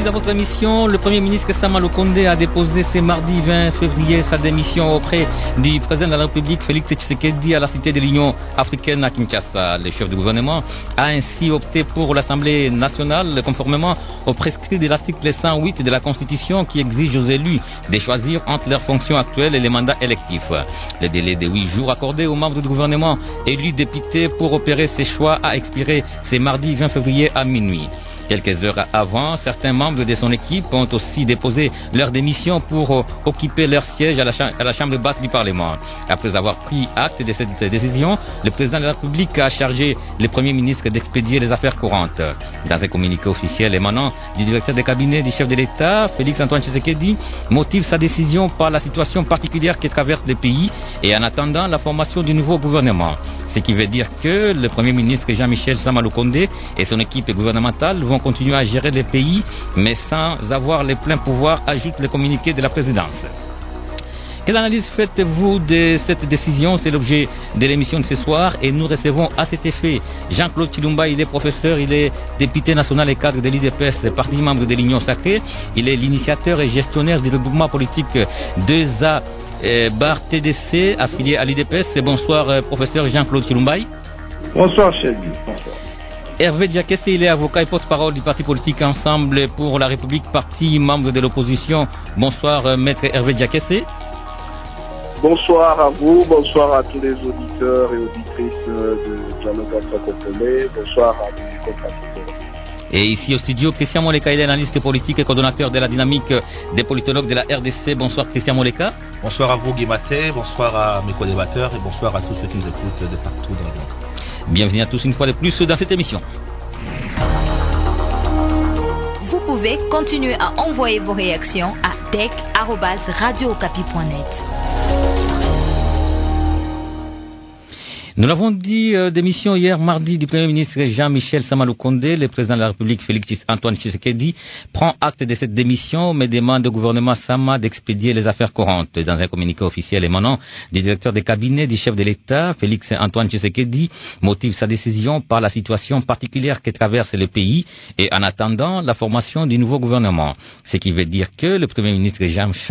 dans votre émission, le Premier ministre Sama Lukonde a déposé ce mardi 20 février sa démission auprès du président de la République Félix Tshisekedi à la Cité de l'Union africaine à Kinshasa. Le chef du gouvernement a ainsi opté pour l'Assemblée nationale conformément au prescrit de l'article 108 de la Constitution qui exige aux élus de choisir entre leurs fonctions actuelles et les mandats électifs. Le délai de 8 jours accordé aux membres du gouvernement élus députés pour opérer ces choix a expiré ce mardi 20 février à minuit. Quelques heures avant, certains membres de son équipe ont aussi déposé leur démission pour occuper leur siège à la Chambre basse du Parlement. Après avoir pris acte de cette décision, le président de la République a chargé le Premier ministre d'expédier les affaires courantes. Dans un communiqué officiel émanant du directeur de cabinet du chef de l'État, Félix Antoine Tshisekedi motive sa décision par la situation particulière qui traverse le pays et en attendant la formation du nouveau gouvernement. Ce qui veut dire que le Premier ministre Jean-Michel Sama Lukonde et son équipe gouvernementale vont continuer à gérer le pays, mais sans avoir les pleins pouvoirs, ajoute le communiqué de la présidence. Quelle analyse faites-vous de cette décision? C'est l'objet de l'émission de ce soir et nous recevons à cet effet Jean-Claude Chilumba. Il est professeur, il est député national et cadre de l'IDPS, parti membre de l'Union Sacrée. Il est l'initiateur et gestionnaire du regroupement politique 2A Bar TDC, affilié à l'IDPS. Bonsoir, professeur Jean-Claude Chilumba. Bonsoir, Chéri. Bonsoir. Hervé Diakese, il est avocat et porte-parole du parti politique Ensemble pour la République, parti membre de l'opposition. Bonsoir, maître Hervé Diakese. Bonsoir à vous, bonsoir à tous les auditeurs et auditrices de Dialogue franco-congolais. Bonsoir à mes compatriotes. Et ici au studio, Christian Moleka, il est analyste politique et coordonnateur de la dynamique des politologues de la RDC. Bonsoir Christian Moleka. Bonsoir à vous Guy Maté, bonsoir à mes co-débatteurs et bonsoir à tous ceux qui nous écoutent de partout dans le monde. Bienvenue à tous une fois de plus dans cette émission. Vous pouvez continuer à envoyer vos réactions à dec@radiookapi.net. Nous l'avons dit d'émission hier mardi du Premier ministre Jean-Michel Sama Lukonde, le président de la République Félix Antoine Tshisekedi prend acte de cette démission mais demande au gouvernement Sama d'expédier les affaires courantes. Dans un communiqué officiel émanant du directeur de cabinet du chef de l'État, Félix Antoine Tshisekedi motive sa décision par la situation particulière que traverse le pays et en attendant la formation du nouveau gouvernement. Ce qui veut dire que le Premier ministre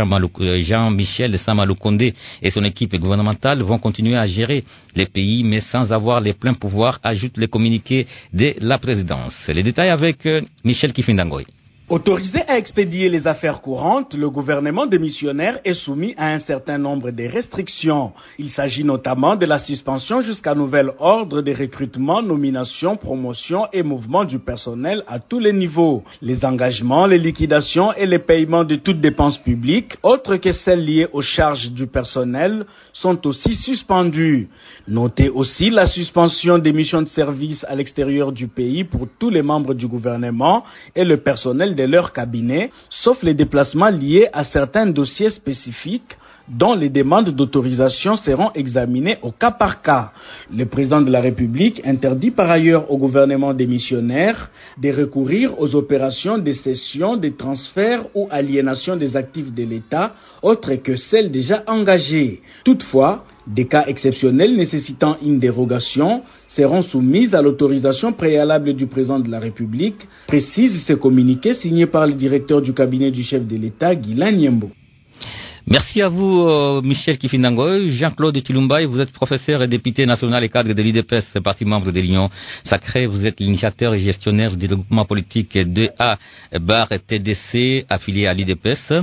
Jean-Michel Sama Lukonde et son équipe gouvernementale vont continuer à gérer les pays mais sans avoir les pleins pouvoirs, ajoute le communiqué de la présidence. Les détails avec Michel Kifindangoy. Autorisé à expédier les affaires courantes, le gouvernement démissionnaire est soumis à un certain nombre de restrictions. Il s'agit notamment de la suspension jusqu'à nouvel ordre des recrutements, nominations, promotions et mouvements du personnel à tous les niveaux. Les engagements, les liquidations et les paiements de toutes dépenses publiques, autres que celles liées aux charges du personnel, sont aussi suspendus. Notez aussi la suspension des missions de service à l'extérieur du pays pour tous les membres du gouvernement et le personnel de leur cabinet, sauf les déplacements liés à certains dossiers spécifiques dont les demandes d'autorisation seront examinées au cas par cas. Le président de la République interdit par ailleurs au gouvernement démissionnaire de recourir aux opérations de cession, de transfert ou aliénation des actifs de l'État, autres que celles déjà engagées. Toutefois, des cas exceptionnels nécessitant une dérogation seront soumises à l'autorisation préalable du président de la République, précise ce communiqué signé par le directeur du cabinet du chef de l'État, Guilain Nyembo. Merci à vous, Michel Kifindangoy. Jean-Claude Chilumba, vous êtes professeur et député national et cadre de l'IDPS, parti membre de l'Union Sacrée. Vous êtes l'initiateur et gestionnaire du regroupement politique 2A Bar TDC, affilié à l'IDPS.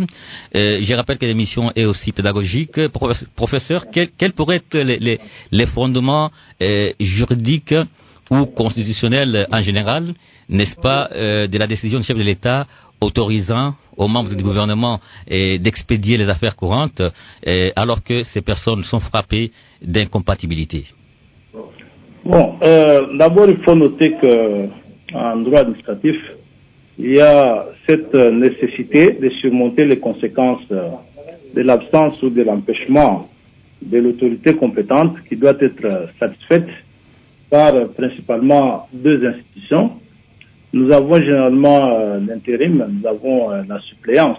Je rappelle que l'émission est aussi pédagogique. Professeur, quels pourraient être les fondements juridiques ou constitutionnels en général, n'est-ce pas, de la décision du chef de l'État autorisant aux membres du gouvernement d'expédier les affaires courantes alors que ces personnes sont frappées d'incompatibilité? Bon, d'abord il faut noter qu'en droit administratif, il y a cette nécessité de surmonter les conséquences de l'absence ou de l'empêchement de l'autorité compétente qui doit être satisfaite par principalement deux institutions. Nous avons généralement l'intérim, nous avons la suppléance.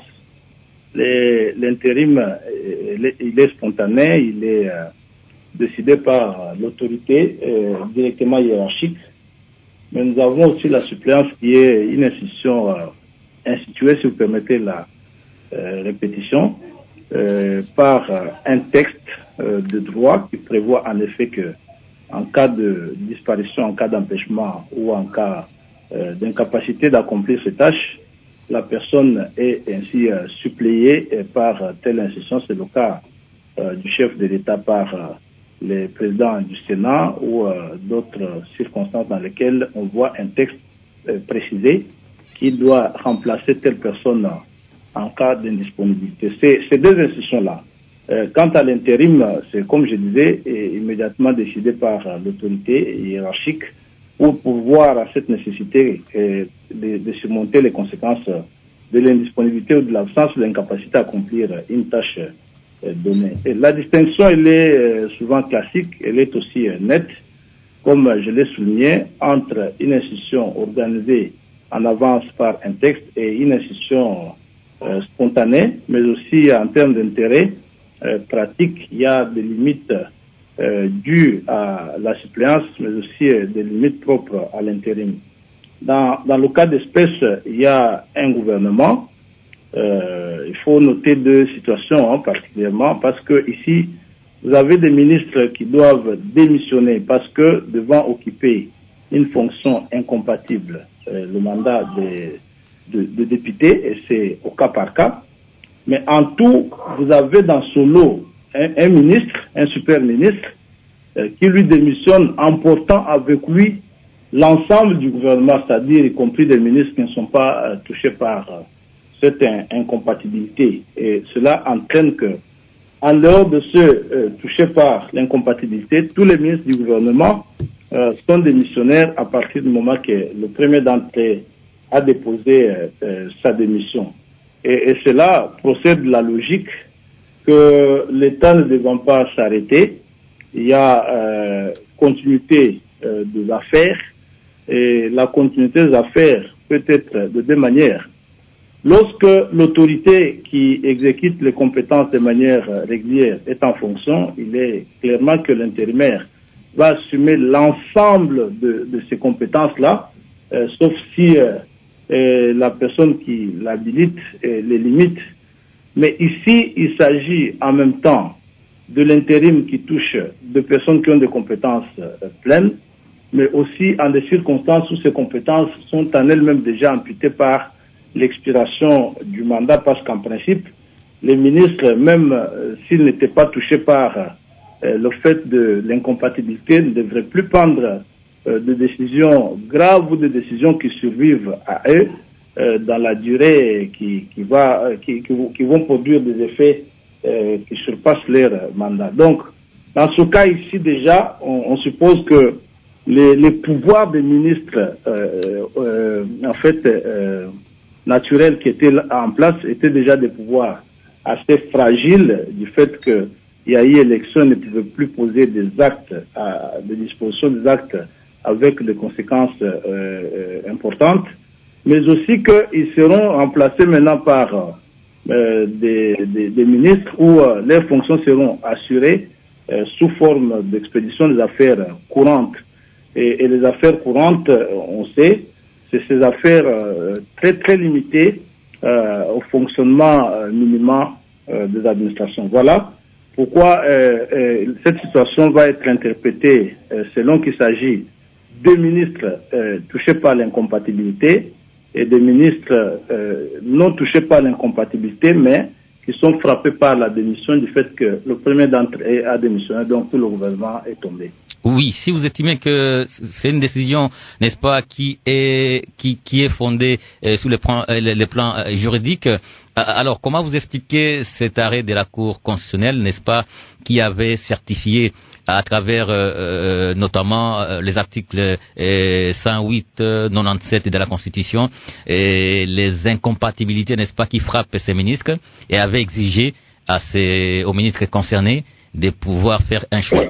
L'intérim, il est spontané, il est décidé par l'autorité directement hiérarchique. Mais nous avons aussi la suppléance qui est une institution institué, si vous permettez la répétition, par un texte de droit qui prévoit en effet que en cas de disparition, en cas d'empêchement ou en cas d'incapacité d'accomplir ces tâches, la personne est ainsi suppléée par telle institution. C'est le cas du chef de l'État par les présidents du Sénat ou d'autres circonstances dans lesquelles on voit un texte précisé qui doit remplacer telle personne en cas d'indisponibilité. Ces deux institutions-là. Quant à l'intérim, c'est comme je disais, immédiatement décidé par l'autorité hiérarchique pour pouvoir à cette nécessité de surmonter les conséquences de l'indisponibilité ou de l'absence ou de l'incapacité à accomplir une tâche donnée. Et la distinction, elle est souvent classique, elle est aussi nette, comme je l'ai souligné, entre une institution organisée en avance par un texte et une institution spontanée, mais aussi en termes d'intérêt pratique, il y a des limites dues à la suppléance, mais aussi des limites propres à l'intérim. Dans le cas d'espèce, il y a un gouvernement. Il faut noter deux situations particulièrement, parce que ici, vous avez des ministres qui doivent démissionner parce que devant occuper une fonction incompatible, le mandat de député, et c'est au cas par cas. Mais en tout, vous avez dans ce lot un ministre, un super ministre, qui lui démissionne en portant avec lui l'ensemble du gouvernement, c'est-à-dire y compris des ministres qui ne sont pas touchés par cette incompatibilité. Et cela entraîne que, en dehors de ceux touchés par l'incompatibilité, tous les ministres du gouvernement sont démissionnaires à partir du moment que le premier d'entre eux a déposé sa démission. Et cela procède de la logique que l'État ne devant pas s'arrêter, il y a continuité des affaires, et la continuité des affaires peut être de deux manières. Lorsque l'autorité qui exécute les compétences de manière régulière est en fonction, il est clairement que l'intérimaire va assumer l'ensemble de ces compétences-là, sauf si la personne qui l'habilite les limite. Mais ici, il s'agit en même temps de l'intérim qui touche de personnes qui ont des compétences pleines, mais aussi en des circonstances où ces compétences sont en elles-mêmes déjà amputées par l'expiration du mandat, parce qu'en principe, les ministres, même s'ils n'étaient pas touchés par le fait de l'incompatibilité, ne devraient plus prendre de décisions graves ou de décisions qui survivent à eux dans la durée qui vont produire des effets qui surpassent leur mandat. Donc, dans ce cas ici déjà, on suppose que les pouvoirs des ministres, en fait, naturels qui étaient en place étaient déjà des pouvoirs assez fragiles du fait qu'il y a eu élection, ne pouvait plus poser des actes, des dispositions des actes avec des conséquences importantes, mais aussi qu'ils seront remplacés maintenant par des ministres où leurs fonctions seront assurées sous forme d'expédition des affaires courantes. Et les affaires courantes, on sait, c'est ces affaires très très limitées au fonctionnement minimum des administrations. Voilà pourquoi cette situation va être interprétée selon qu'il s'agit de ministres touchés par l'incompatibilité et des ministres non touchés par l'incompatibilité, mais qui sont frappés par la démission du fait que le premier d'entre eux a démissionné, donc tout le gouvernement est tombé. Oui, si vous estimez que c'est une décision, n'est-ce pas, qui est fondée sur le plan juridique, alors comment vous expliquez cet arrêt de la Cour constitutionnelle, n'est-ce pas, qui avait certifié à travers notamment les articles 108, 97 de la Constitution, les incompatibilités, n'est-ce pas, qui frappent ces ministres, et avait exigé aux ministres concernés de pouvoir faire un choix.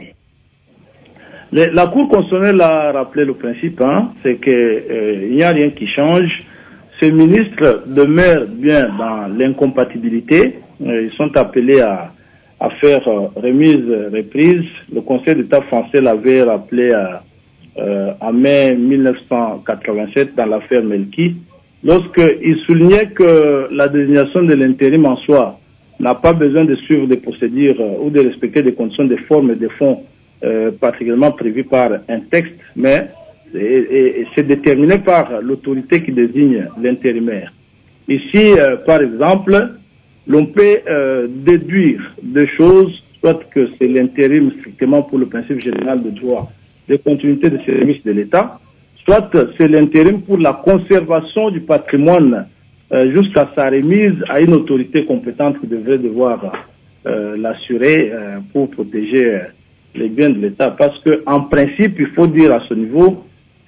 La Cour constitutionnelle a rappelé le principe, c'est qu'il n'y a rien qui change. Ces ministres demeurent bien dans l'incompatibilité. Ils sont appelés à faire reprise. Le Conseil d'État français l'avait rappelé en mai 1987 dans l'affaire Melki. lorsqu'il soulignait que la désignation de l'intérim en soi n'a pas besoin de suivre des procédures ou de respecter des conditions de forme et de fond particulièrement prévues par un texte, mais c'est déterminé par l'autorité qui désigne l'intérimaire. Ici, par exemple, l'on peut déduire des choses, soit que c'est l'intérim strictement pour le principe général de droit de continuité de service de l'État, soit c'est l'intérim pour la conservation du patrimoine jusqu'à sa remise à une autorité compétente qui devrait devoir l'assurer pour protéger les biens de l'État. Parce qu'en principe, il faut dire à ce niveau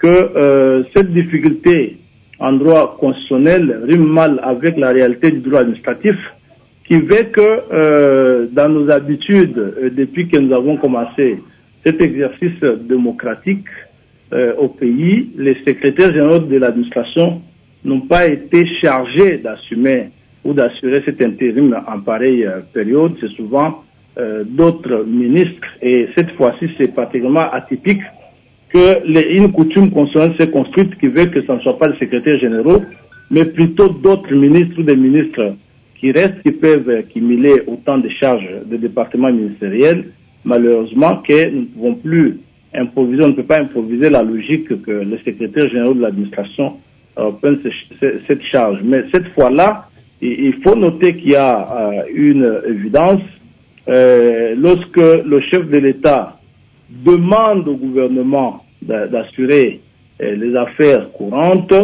que cette difficulté en droit constitutionnel rime mal avec la réalité du droit administratif, qui veut que dans nos habitudes, depuis que nous avons commencé cet exercice démocratique au pays, les secrétaires généraux de l'administration n'ont pas été chargés d'assumer ou d'assurer cet intérim en pareille période. C'est souvent d'autres ministres, et cette fois-ci c'est particulièrement atypique que une coutume constitutionnelle s'est construite qui veut que ce ne soit pas les secrétaires généraux, mais plutôt d'autres ministres ou des ministres qui restent, qui peuvent cumuler autant de charges de départements ministériels, malheureusement que nous ne pouvons plus improviser, on ne peut pas improviser la logique que les secrétaires généraux de l'administration prennent cette charge. Mais cette fois-là, il faut noter qu'il y a une évidence. Lorsque le chef de l'État demande au gouvernement d'assurer les affaires courantes,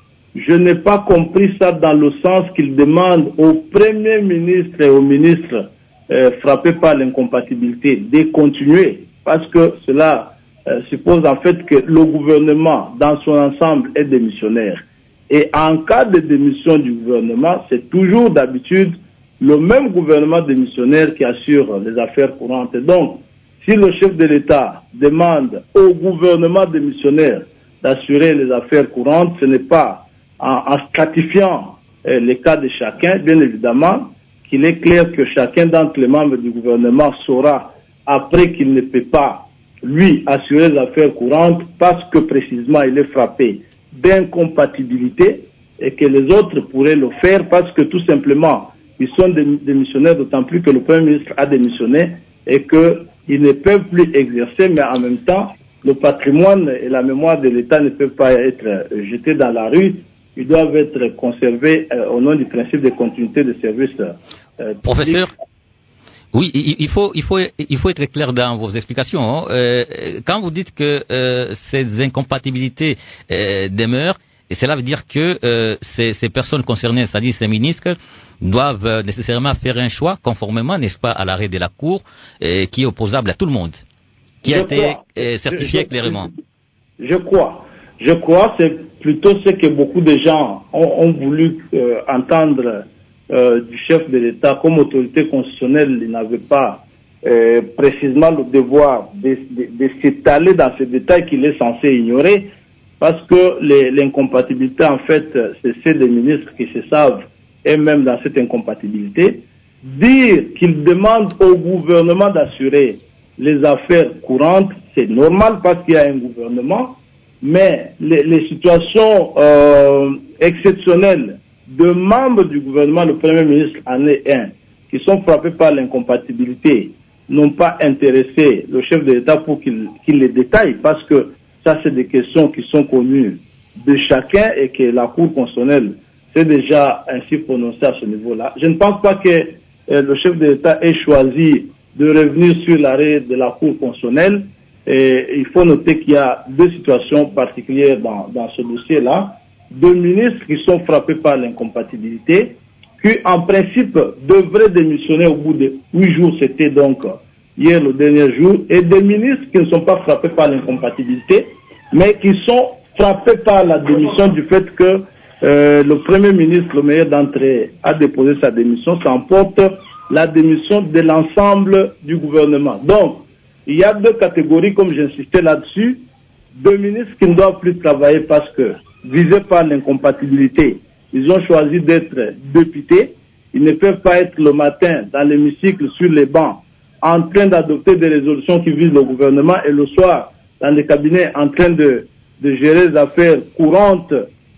je n'ai pas compris ça dans le sens qu'il demande au Premier ministre et aux ministres frappés par l'incompatibilité de continuer, parce que cela suppose en fait que le gouvernement dans son ensemble est démissionnaire. Et en cas de démission du gouvernement, c'est toujours d'habitude le même gouvernement démissionnaire qui assure les affaires courantes. Et donc, si le chef de l'État demande au gouvernement démissionnaire d'assurer les affaires courantes, ce n'est pas en stratifiant les cas de chacun, bien évidemment, qu'il est clair que chacun d'entre les membres du gouvernement saura, après qu'il ne peut pas, lui, assurer les affaires courantes, parce que précisément il est frappé d'incompatibilité, et que les autres pourraient le faire parce que tout simplement, ils sont démissionnaires, d'autant plus que le Premier ministre a démissionné et qu'ils ne peuvent plus exercer, mais en même temps, le patrimoine et la mémoire de l'État ne peuvent pas être jetés dans la rue. Ils doivent être conservés au nom du principe de continuité de service. Professeur, oui, il faut être clair dans vos explications. Quand vous dites que ces incompatibilités demeurent, et cela veut dire que ces personnes concernées, c'est-à-dire ces ministres, doivent nécessairement faire un choix conformément, n'est-ce pas, à l'arrêt de la Cour qui est opposable à tout le monde, qui a été certifié clairement. Je crois, c'est plutôt ce que beaucoup de gens ont voulu entendre du chef de l'État comme autorité constitutionnelle. Il n'avait pas précisément le devoir de s'étaler dans ces détails qu'il est censé ignorer, parce que l'incompatibilité, en fait, c'est ceux des ministres qui se savent, et même dans cette incompatibilité, dire qu'il demande au gouvernement d'assurer les affaires courantes, c'est normal parce qu'il y a un gouvernement, mais les situations exceptionnelles de membres du gouvernement, le Premier ministre en est un, qui sont frappés par l'incompatibilité, n'ont pas intéressé le chef de l'État pour qu'il les détaille, parce que ça, c'est des questions qui sont connues de chacun et que la Cour constitutionnelle s'est déjà ainsi prononcée à ce niveau-là. Je ne pense pas que le chef de l'État ait choisi de revenir sur l'arrêt de la Cour constitutionnelle. Et il faut noter qu'il y a deux situations particulières dans ce dossier-là. Deux ministres qui sont frappés par l'incompatibilité, qui en principe devraient démissionner au bout de 8 jours, c'était donc hier le dernier jour, et des ministres qui ne sont pas frappés par l'incompatibilité, mais qui sont frappés par la démission du fait que le Premier ministre, le meilleur d'entre eux, a déposé sa démission. Ça emporte la démission de l'ensemble du gouvernement. Donc, il y a deux catégories, comme j'insistais là-dessus, deux ministres qui ne doivent plus travailler parce que, visés par l'incompatibilité, ils ont choisi d'être députés. Ils ne peuvent pas être le matin dans l'hémicycle, sur les bancs, en train d'adopter des résolutions qui visent le gouvernement, et le soir, dans les cabinets, en train de gérer les affaires courantes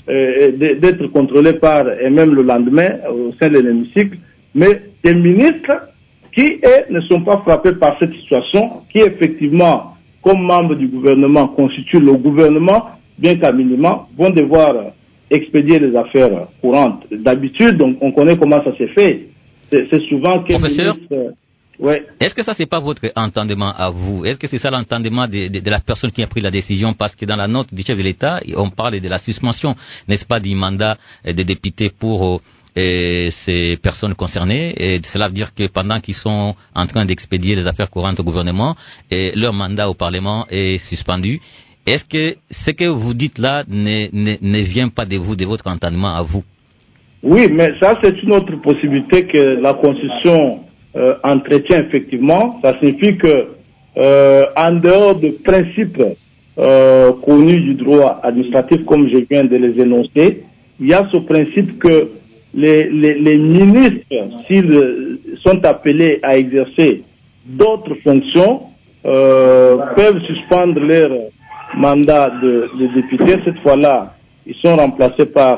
d'être contrôlés par, et même le lendemain, au sein de l'hémicycle, mais des ministres qui, eux, ne sont pas frappés par cette situation, qui effectivement, comme membres du gouvernement, constituent le gouvernement, bien qu'à minima, vont devoir expédier les affaires courantes. D'habitude, on connaît comment ça s'est fait. C'est souvent qu'un ministre... Ouais. Est-ce que ça, c'est pas votre entendement à vous? Est-ce que c'est ça l'entendement de la personne qui a pris la décision? Parce que dans la note du chef de l'État, on parle de la suspension, n'est-ce pas, du mandat des députés pour ces personnes concernées. Et cela veut dire que pendant qu'ils sont en train d'expédier les affaires courantes au gouvernement, leur mandat au Parlement est suspendu. Est-ce que ce que vous dites là ne vient pas de vous, de votre entendement à vous? Oui, mais ça, c'est une autre possibilité que la Constitution entretient effectivement. Ça signifie que, en dehors de principes connus du droit administratif, comme je viens de les énoncer, il y a ce principe que les ministres, s'ils sont appelés à exercer d'autres fonctions, peuvent suspendre leur mandat de député. Cette fois-là, ils sont remplacés par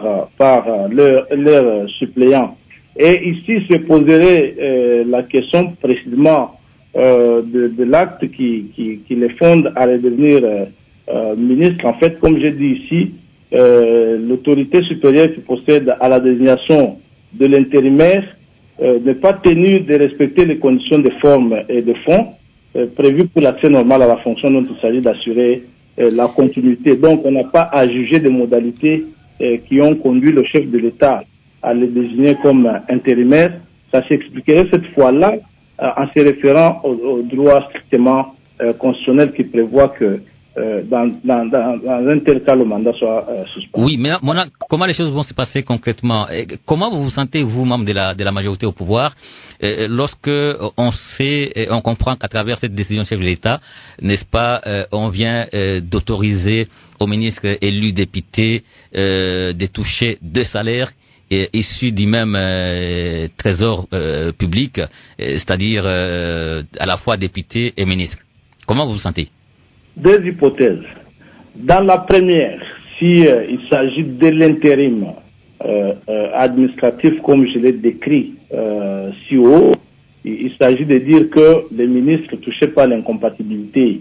leurs suppléants. Et ici se poserait la question précisément de l'acte qui les fonde à redevenir ministre. En fait, comme j'ai dit ici, l'autorité supérieure qui procède à la désignation de l'intérimaire n'est pas tenue de respecter les conditions de forme et de fond prévues pour l'accès normal à la fonction dont il s'agit d'assurer la continuité. Donc, on n'a pas à juger des modalités qui ont conduit le chef de l'État à le désigner comme intérimaire. Ça s'expliquerait cette fois-là en se référant au droit strictement constitutionnel qui prévoit que dans un tel cas, le mandat soit suspendu. Oui, mais comment les choses vont se passer concrètement? Comment vous vous sentez, vous, membre de la majorité au pouvoir, lorsque on sait, on comprend qu'à travers cette décision du chef de l'État, n'est-ce pas, on vient d'autoriser aux ministres élus députés de toucher 2 salaires issus du même trésor public, c'est-à-dire à la fois députés et ministres. Comment vous vous sentez? 2 hypothèses. Dans la première, si il s'agit de l'intérim administratif, comme je l'ai décrit si haut, il s'agit de dire que les ministres touchés par l'incompatibilité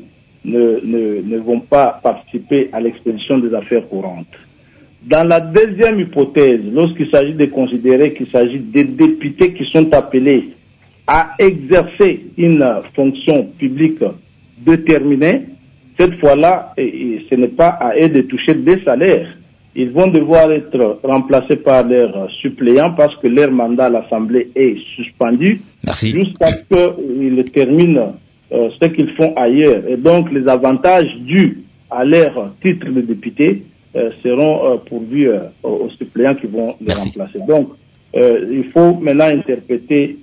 ne vont pas participer à l'expédition des affaires courantes. Dans la deuxième hypothèse, lorsqu'il s'agit de considérer qu'il s'agit des députés qui sont appelés à exercer une fonction publique déterminée, cette fois-là, ce n'est pas à eux de toucher des salaires. Ils vont devoir être remplacés par leurs suppléants parce que leur mandat à l'Assemblée est suspendu jusqu'à ce qu'ils terminent ce qu'ils font ailleurs. Et donc, les avantages dus à leur titre de député seront pourvus aux suppléants qui vont les remplacer. Donc, il faut maintenant interpréter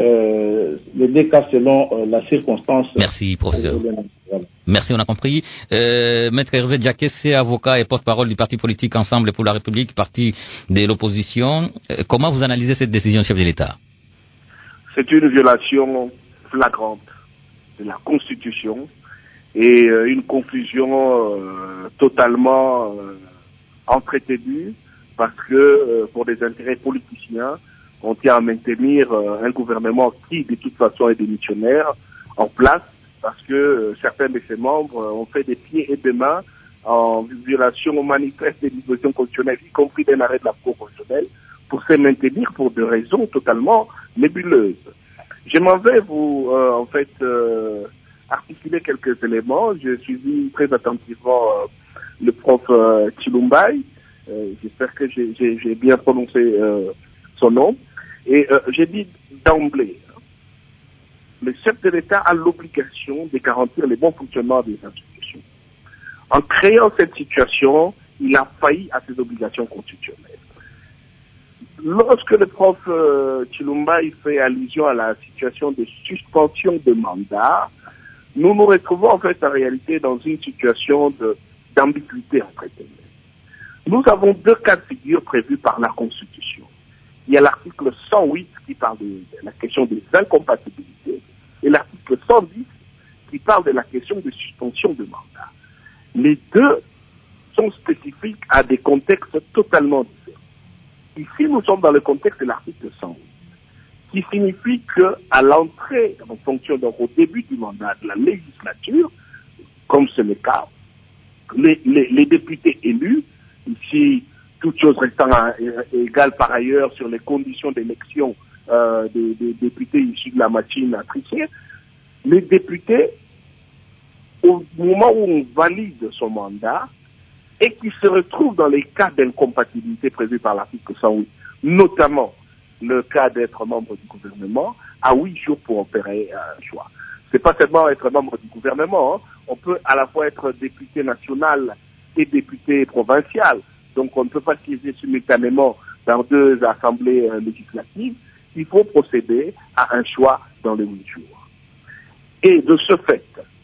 les 2 cas selon la circonstance. Merci, professeur. Merci, on a compris. Maître Hervé Diakessé, avocat et porte-parole du parti politique Ensemble pour la République, parti de l'opposition. Comment vous analysez cette décision, chef de l'État? C'est une violation flagrante de la Constitution et une confusion totalement entretenue parce que pour des intérêts politiciens, on tient à maintenir un gouvernement qui, de toute façon, est démissionnaire en place parce que certains de ses membres ont fait des pieds et des mains en violation manifeste des dispositions constitutionnelles, y compris d'un arrêt de la Cour constitutionnelle, pour se maintenir pour des raisons totalement nébuleuses. Je m'en vais vous, articuler quelques éléments. J'ai suivi très attentivement le prof Chilumbai. J'espère que j'ai bien prononcé son nom. Et j'ai dit d'emblée, le chef de l'État a l'obligation de garantir le bon fonctionnement des institutions. En créant cette situation, il a failli à ses obligations constitutionnelles. Lorsque le prof Chilumbai fait allusion à la situation de suspension de mandat, nous nous retrouvons en fait en réalité dans une situation d'ambiguïté en fait. Nous avons 2 cas de figure prévus par la Constitution. Il y a l'article 108 qui parle de la question des incompatibilités et l'article 110 qui parle de la question de suspension de mandat. Les 2 sont sont spécifiques à des contextes totalement différents. Ici, nous sommes dans le contexte de l'article 100, qui signifie qu'à l'entrée en fonction, donc au début du mandat de la législature, comme c'est le cas, les députés élus, ici, toutes choses restant égales par ailleurs sur les conditions d'élection des députés issus de la machine à tricher, les députés, au moment où on valide son mandat, et qui se retrouvent dans les cas d'incompatibilité prévus par l'article 108, notamment le cas d'être membre du gouvernement, à 8 jours pour opérer un choix. C'est pas seulement être membre du gouvernement, hein. On peut à la fois être député national et député provincial. Donc on ne peut pas siéger simultanément dans 2 assemblées législatives. Il faut procéder à un choix dans les 8 jours. Et de ce fait,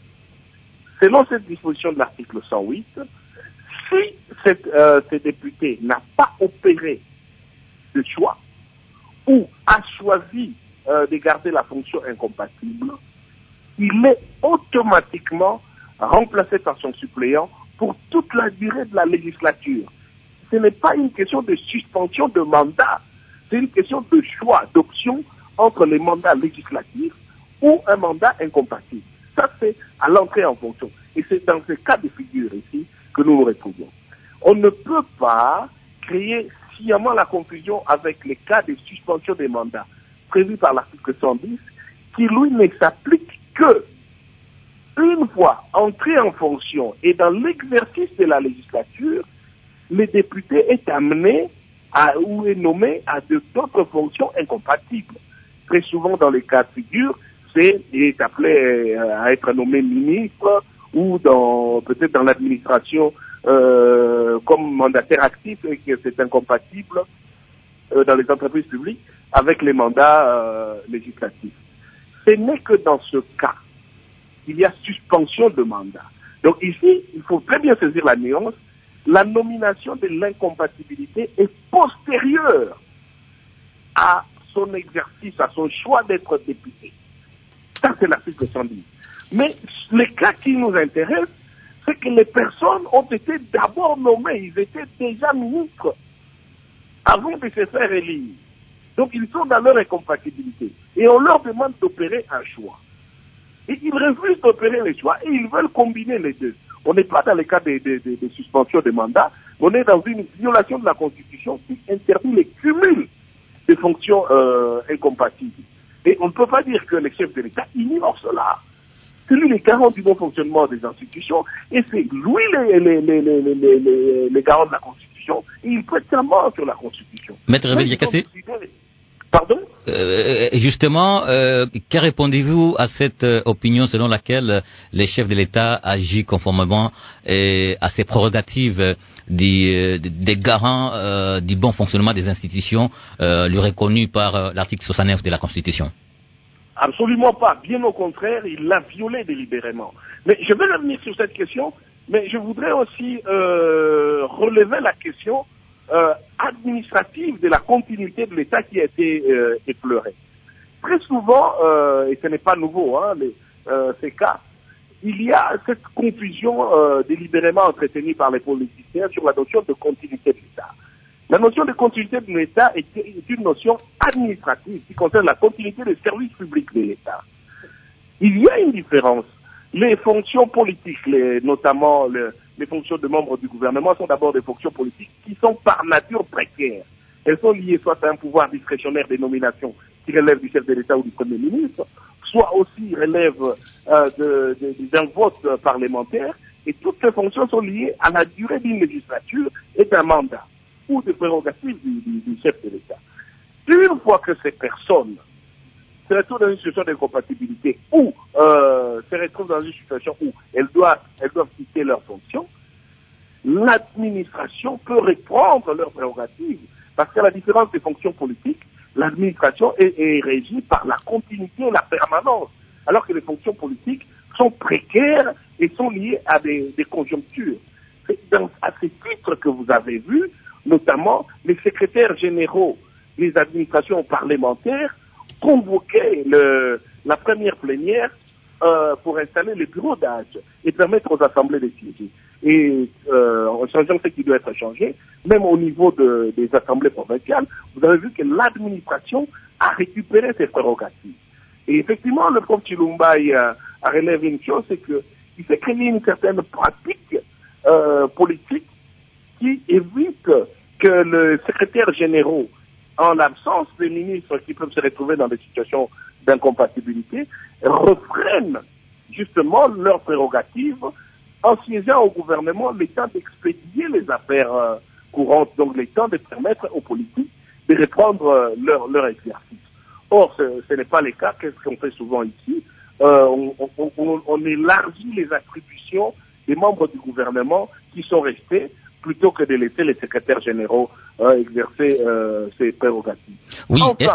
selon cette disposition de l'article 108, si ce député n'a pas opéré de choix ou a choisi de garder la fonction incompatible, il est automatiquement remplacé par son suppléant pour toute la durée de la législature. Ce n'est pas une question de suspension de mandat, c'est une question de choix, d'option entre les mandats législatifs ou un mandat incompatible. Ça, c'est à l'entrée en fonction. Et c'est dans ce cas de figure ici que nous nous retrouvons. On ne peut pas créer sciemment la confusion avec les cas de suspension des mandats prévus par l'article 110, qui, lui, ne s'applique que une fois entré en fonction et dans l'exercice de la législature, le député est amené ou est nommé à d'autres fonctions incompatibles. Très souvent, dans les cas de figure, il est appelé à être nommé ministre ou peut-être dans l'administration comme mandataire actif et que c'est incompatible dans les entreprises publiques avec les mandats législatifs. Ce n'est que dans ce cas qu'il y a suspension de mandat. Donc ici, il faut très bien saisir la nuance. La nomination de l'incompatibilité est postérieure à son exercice, à son choix d'être député. Ça, c'est l'article 110. Mais les cas qui nous intéressent, c'est que les personnes ont été d'abord nommées, ils étaient déjà ministres avant de se faire élire. Donc ils sont dans leur incompatibilité. Et on leur demande d'opérer un choix. Et ils refusent d'opérer les choix et ils veulent combiner les deux. On n'est pas dans le cas de suspension de mandat, on est dans une violation de la Constitution qui interdit les cumuls de fonctions incompatibles. Et on ne peut pas dire que le chef de l'État ignore cela. C'est lui le garant du bon fonctionnement des institutions et c'est lui le garant de la Constitution et il prête serment sur la Constitution. Maître Rebelle Diakhaté. Pardon justement, que répondez-vous à cette opinion selon laquelle le chef de l'État agit conformément à ses prérogatives des garants du bon fonctionnement des institutions lui reconnues par l'article 69 de la Constitution? Absolument pas. Bien au contraire, il l'a violé délibérément. Mais je vais revenir sur cette question, mais je voudrais aussi relever la question administrative de la continuité de l'État qui a été effleurée. Très souvent, et ce n'est pas nouveau, ces cas, il y a cette confusion délibérément entretenue par les politiciens sur la notion de continuité de l'État. La notion de continuité de l'État est une notion administrative qui concerne la continuité des services publics de l'État. Il y a une différence. Les fonctions politiques, notamment les fonctions de membres du gouvernement, sont d'abord des fonctions politiques qui sont par nature précaires. Elles sont liées soit à un pouvoir discrétionnaire des nominations qui relève du chef de l'État ou du Premier ministre, soit aussi relève d'un vote parlementaire, et toutes ces fonctions sont liées à la durée d'une législature et d'un mandat, ou des prérogatives du chef de l'État. Une fois que ces personnes se retrouvent dans une situation d'incompatibilité ou se retrouvent dans une situation où elles doivent quitter leurs fonctions, l'administration peut reprendre leurs prérogatives parce qu'à la différence des fonctions politiques, l'administration est régie par la continuité et la permanence, alors que les fonctions politiques sont précaires et sont liées à des conjonctures. C'est à ces titres que vous avez vu, notamment les secrétaires généraux des administrations parlementaires convoquaient la première plénière pour installer les bureaux d'âge et permettre aux assemblées de siéger. et en changeant ce qui doit être changé, même au niveau des assemblées provinciales, vous avez vu que l'administration a récupéré ses prérogatives. Et effectivement, le prof Chilumbaï a relevé une chose, c'est qu'il s'est créé une certaine pratique politique qui évite que le secrétaire général, en l'absence des ministres qui peuvent se retrouver dans des situations d'incompatibilité, refrènent justement leurs prérogatives en siégeant au gouvernement le temps d'expédier les affaires courantes, donc le temps de permettre aux politiques de reprendre leur exercice. Or, ce n'est pas le cas. Qu'est-ce qu'on fait souvent ici? On élargit les attributions des membres du gouvernement qui sont restés plutôt que de laisser les secrétaires généraux exercer ces prérogatives. Oui, enfin,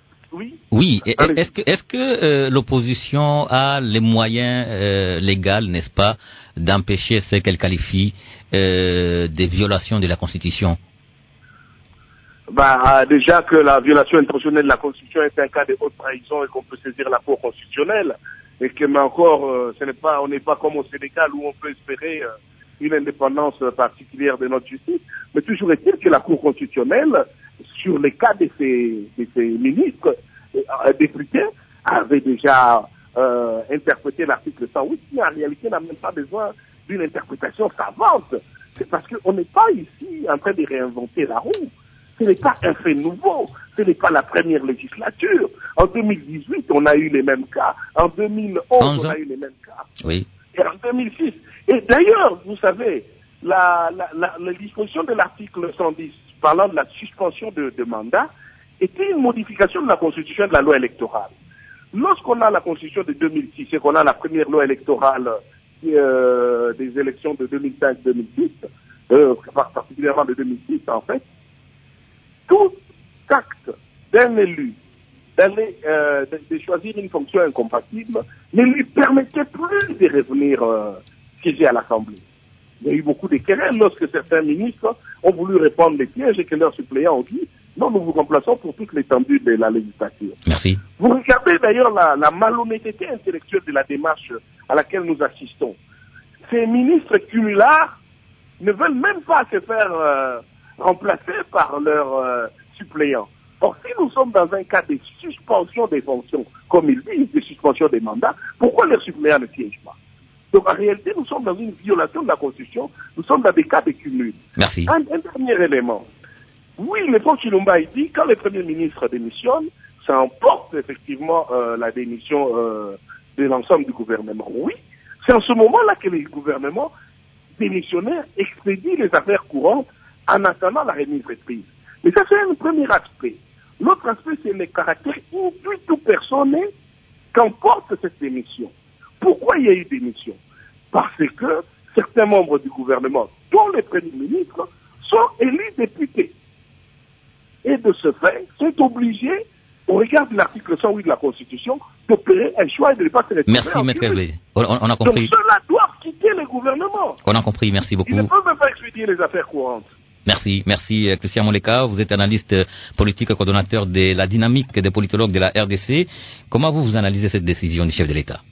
est-ce que l'opposition a les moyens légaux, n'est-ce pas, d'empêcher ce qu'elle qualifie des violations de la Constitution? Déjà que la violation intentionnelle de la Constitution est un cas de haute trahison et qu'on peut saisir la Cour constitutionnelle, et que, mais encore, on n'est pas comme au Sénégal où on peut espérer une indépendance particulière de notre justice, mais toujours est-il que la Cour constitutionnelle, sur les cas de ces ministres, députés, avait déjà interprété l'article 108, qui en réalité n'a même pas besoin d'une interprétation savante. C'est parce qu'on n'est pas ici en train de réinventer la roue. Ce n'est pas un fait nouveau. Ce n'est pas la première législature. En 2018, on a eu les mêmes cas. En 2011, on a eu les mêmes cas. Oui. Et en 2006. Et d'ailleurs, vous savez, la disposition de l'article 110 parlant de la suspension de mandat était une modification de la Constitution et de la loi électorale. Lorsqu'on a la Constitution de 2006 et qu'on a la première loi électorale des élections de 2005-2006, particulièrement de 2006 en fait, tout acte d'un élu de choisir une fonction incompatible ne lui permettait plus de revenir siéger à l'Assemblée. Il y a eu beaucoup de querelles lorsque certains ministres ont voulu répondre les pièges et que leurs suppléants ont dit non, nous vous remplaçons pour toute l'étendue de la législature. Merci. Vous regardez d'ailleurs la malhonnêteté intellectuelle de la démarche à laquelle nous assistons. Ces ministres cumulards ne veulent même pas se faire remplacer par leurs suppléants. Or, si nous sommes dans un cas de suspension des fonctions, comme ils disent, de suspension des mandats, pourquoi leurs suppléants ne siègent pas? Donc, en réalité, nous sommes dans une violation de la Constitution, nous sommes dans des cas de cumul. Merci. Un dernier élément. Oui, le prof Chilumbaï dit, quand le Premier ministre démissionne, ça emporte effectivement la démission de l'ensemble du gouvernement. Oui, c'est en ce moment-là que les gouvernements démissionnaires expédient les affaires courantes en attendant la remise de prise. Mais ça, c'est un premier aspect. L'autre aspect, c'est le caractère intuitu personnel qu'emporte cette démission. Pourquoi il y a eu démission? Parce que certains membres du gouvernement, dont les premiers ministres, sont élus députés. Et de ce fait, sont obligés, au regard de l'article 108 de la Constitution, d'opérer un choix et de ne pas se retrouver. Merci, Maître Hervé. On a compris. Donc ceux-là doivent quitter le gouvernement. On a compris, merci beaucoup. Ils ne peuvent même pas expédier les affaires courantes. Merci Christian Moleka, vous êtes analyste politique, coordonnateur de la dynamique des politologues de la RDC. Comment vous analysez cette décision du chef de l'État?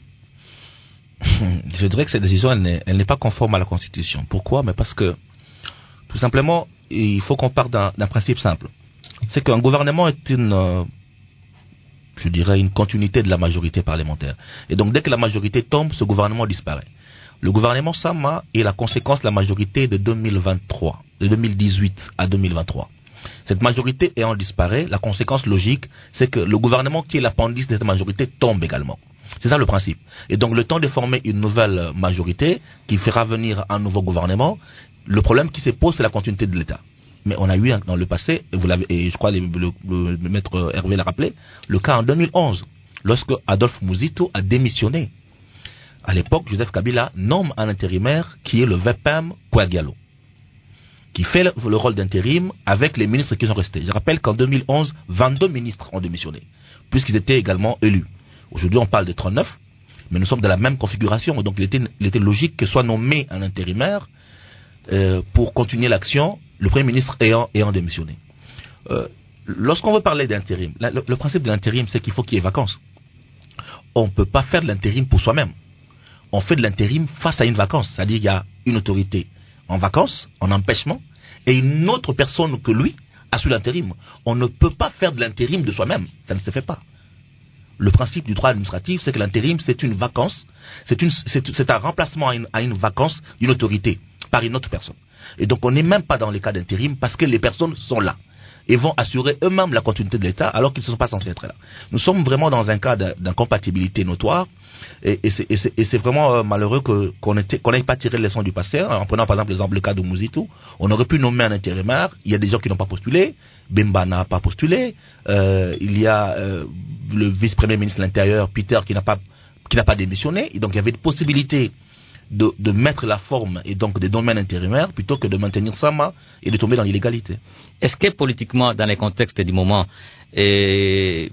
Je dirais que cette décision, elle n'est pas conforme à la Constitution. Pourquoi? Mais parce que, tout simplement, il faut qu'on parte d'un principe simple. C'est qu'un gouvernement est une continuité de la majorité parlementaire. Et donc, dès que la majorité tombe, ce gouvernement disparaît. Le gouvernement Sama est la conséquence de la majorité de 2023, de 2018 à 2023. Cette majorité ayant disparu, la conséquence logique, c'est que le gouvernement qui est l'appendice de cette majorité tombe également. C'est ça le principe. Et donc, le temps de former une nouvelle majorité qui fera venir un nouveau gouvernement, le problème qui se pose, c'est la continuité de l'État. Mais on a eu dans le passé, et je crois le maître Hervé l'a rappelé, le cas en 2011, lorsque Adolphe Muzito a démissionné. À l'époque, Joseph Kabila nomme un intérimaire qui est le VPM Kouagialo, qui fait le rôle d'intérim avec les ministres qui sont restés. Je rappelle qu'en 2011, 22 ministres ont démissionné, puisqu'ils étaient également élus. Aujourd'hui, on parle de 39, mais nous sommes dans la même configuration. Donc, il était logique que soit nommé un intérimaire pour continuer l'action, le Premier ministre ayant démissionné. Lorsqu'on veut parler d'intérim, le principe de l'intérim, c'est qu'il faut qu'il y ait vacances. On ne peut pas faire de l'intérim pour soi-même. on fait de l'intérim face à une vacance. C'est-à-dire qu'il y a une autorité en vacances, en empêchement, et une autre personne que lui assure l'intérim. On ne peut pas faire de l'intérim de soi-même. Ça ne se fait pas. Le principe du droit administratif, c'est que l'intérim, c'est une vacance, c'est un remplacement à une vacance d'une autorité par une autre personne. Et donc on n'est même pas dans les cas d'intérim parce que les personnes sont là et vont assurer eux-mêmes la continuité de l'État alors qu'ils ne sont pas censés être là. Nous sommes vraiment dans un cas d'incompatibilité notoire et c'est vraiment malheureux qu'on n'ait pas tiré les leçons du passé. En prenant par exemple le cas de Mouzitou, on aurait pu nommer un intérimaire, il y a des gens qui n'ont pas postulé, Bemba n'a pas postulé, il y a le vice-premier ministre de l'Intérieur, Peter, qui n'a pas démissionné, et donc il y avait une possibilité de mettre la forme et donc de nommer un intérimaire plutôt que de maintenir Sama et de tomber dans l'illégalité. Est-ce que politiquement, dans les contextes du moment, il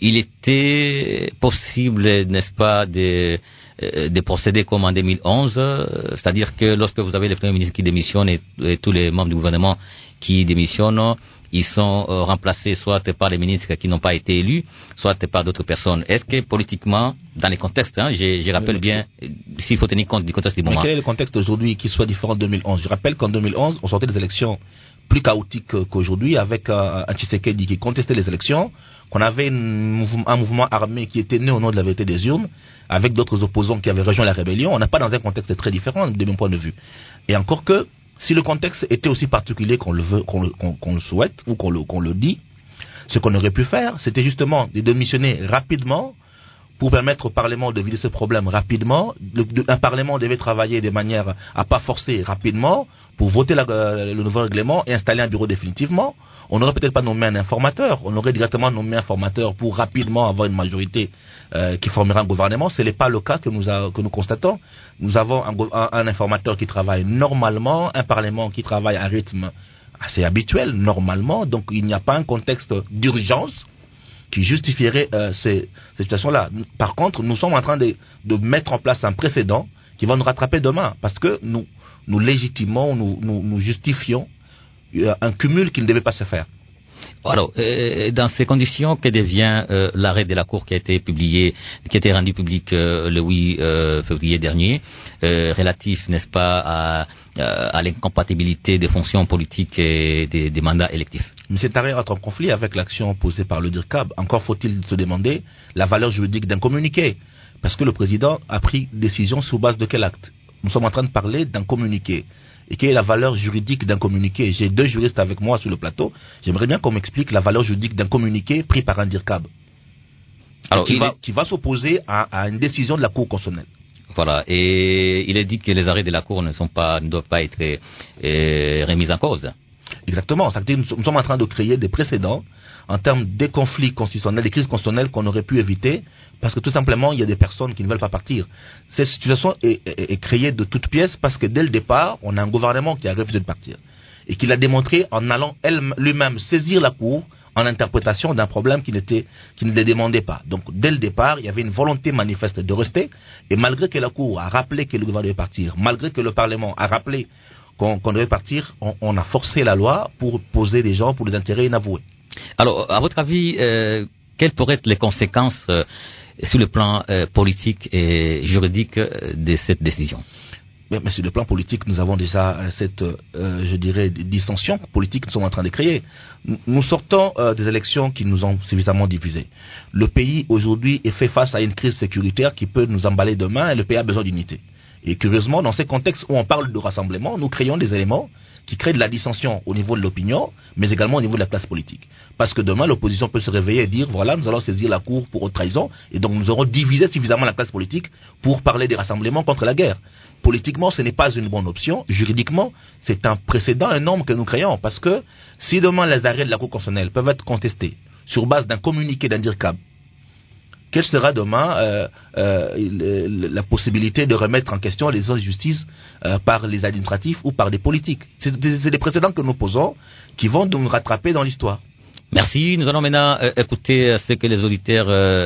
était possible, n'est-ce pas, de procéder comme en 2011, c'est-à-dire que lorsque vous avez le Premier ministre qui démissionne et tous les membres du gouvernement qui démissionnent, ils sont remplacés soit par les ministres qui n'ont pas été élus, soit par d'autres personnes. Est-ce que politiquement, dans les contextes, je rappelle bien, s'il faut tenir compte du contexte du moment. Mais quel est le contexte aujourd'hui qui soit différent de 2011? Je rappelle qu'en 2011, on sortait des élections plus chaotiques qu'aujourd'hui, avec un Tshisekedi qui contestait les élections, qu'on avait un mouvement armé qui était né au nom de la vérité des urnes, avec d'autres opposants qui avaient rejoint la rébellion. On n'a pas dans un contexte très différent de mon point de vue. Et encore que, si le contexte était aussi particulier qu'on le veut, qu'on le souhaite ou qu'on le dit, ce qu'on aurait pu faire, c'était justement de démissionner rapidement pour permettre au Parlement de vider ce problème rapidement. Un Parlement devait travailler de manière à pas forcer rapidement pour voter le nouveau règlement et installer un bureau définitivement. On n'aurait peut-être pas nommé un informateur, on aurait directement nommé un formateur pour rapidement avoir une majorité qui formera un gouvernement. Ce n'est pas le cas que nous constatons. Nous avons un informateur qui travaille normalement, un Parlement qui travaille à rythme assez habituel, normalement. Donc il n'y a pas un contexte d'urgence qui justifierait ces situations-là. Par contre, nous sommes en train de mettre en place un précédent qui va nous rattraper demain, parce que nous légitimons, nous justifions un cumul qui ne devait pas se faire. Alors, dans ces conditions, que devient l'arrêt de la Cour qui a été publié, qui a été rendu public le 8 février dernier, relatif, n'est-ce pas, à l'incompatibilité des fonctions politiques et des mandats électifs? Mais cet arrêt entre en conflit avec l'action posée par le DIRCAB. Encore faut-il se demander la valeur juridique d'un communiqué, parce que le président a pris décision sur base de quel acte? Nous sommes en train de parler d'un communiqué. Et quelle est la valeur juridique d'un communiqué? J'ai deux juristes avec moi sur le plateau. J'aimerais bien qu'on m'explique la valeur juridique d'un communiqué pris par un DIRCAB. Alors, qui va s'opposer à une décision de la Cour constitutionnelle. Voilà. Et il est dit que les arrêts de la Cour ne doivent pas être remis en cause. Exactement. C'est-à-dire que nous sommes en train de créer des précédents en termes de conflits constitutionnels, des crises constitutionnelles qu'on aurait pu éviter, parce que tout simplement, il y a des personnes qui ne veulent pas partir. Cette situation est créée de toutes pièces parce que dès le départ, on a un gouvernement qui a refusé de partir. Et qui l'a démontré en allant lui-même saisir la Cour en interprétation d'un problème qui ne les demandait pas. Donc, dès le départ, il y avait une volonté manifeste de rester, et malgré que la Cour a rappelé que le gouvernement devait partir, malgré que le Parlement a rappelé qu'on devait partir, on a forcé la loi pour poser des gens pour des intérêts inavoués. Alors, à votre avis, quelles pourraient être les conséquences sur le plan politique et juridique de cette décision? Mais sur le plan politique, nous avons déjà cette, je dirais, dissension politique que nous sommes en train de créer. Nous sortons des élections qui nous ont suffisamment divisés. Le pays, aujourd'hui, est fait face à une crise sécuritaire qui peut nous emballer demain, et le pays a besoin d'unité. Et curieusement, dans ces contextes où on parle de rassemblement, nous créons des éléments qui créent de la dissension au niveau de l'opinion, mais également au niveau de la classe politique. Parce que demain, l'opposition peut se réveiller et dire, voilà, nous allons saisir la Cour pour haute trahison, et donc nous aurons divisé suffisamment la classe politique pour parler des rassemblements contre la guerre. Politiquement, ce n'est pas une bonne option. Juridiquement, c'est un précédent énorme que nous créons, parce que si demain les arrêts de la Cour constitutionnelle peuvent être contestés sur base d'un communiqué d'un DIRCAB, quelle sera demain la possibilité de remettre en question les injustices par les administratifs ou par des politiques? C'est des précédents que nous posons qui vont nous rattraper dans l'histoire. Merci. Nous allons maintenant écouter ce que les auditeurs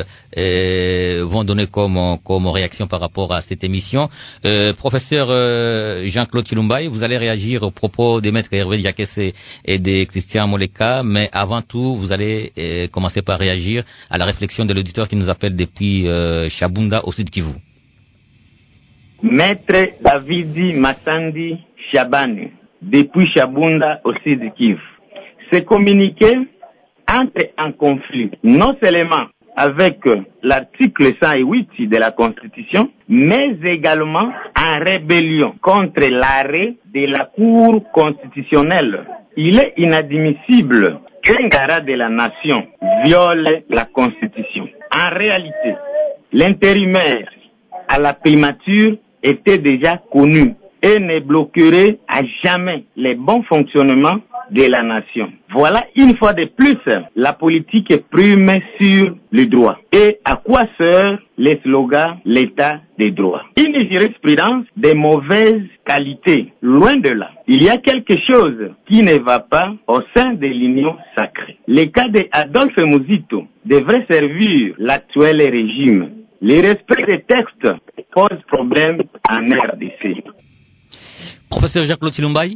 vont donner comme réaction par rapport à cette émission. Professeur Jean-Claude Chilumbaï, vous allez réagir aux propos de Maître Hervé Diakese et de Christian Moleka, mais avant tout, vous allez commencer par réagir à la réflexion de l'auditeur qui nous appelle depuis Chabunda, au Sud Kivu. Maître Davidi Massandi Shabani, depuis Chabunda au sud du Kivu. Ce communiqué entre en conflit non seulement avec l'article 108 de la Constitution, mais également en rébellion contre l'arrêt de la Cour constitutionnelle. Il est inadmissible qu'un garant de la nation viole la Constitution. En réalité, l'intérimaire à la primature était déjà connu et ne bloquerait à jamais le bon fonctionnement de la nation. Voilà une fois de plus la politique prime sur le droit. Et à quoi sert le slogan l'état des droits? Une jurisprudence de mauvaise qualité. Loin de là. Il y a quelque chose qui ne va pas au sein de l'union sacrée. Le cas d'Adolphe Muzito devrait servir l'actuel régime. Le respect des textes pose problème en RDC. Professeur Jacques-Claude Chilombaye.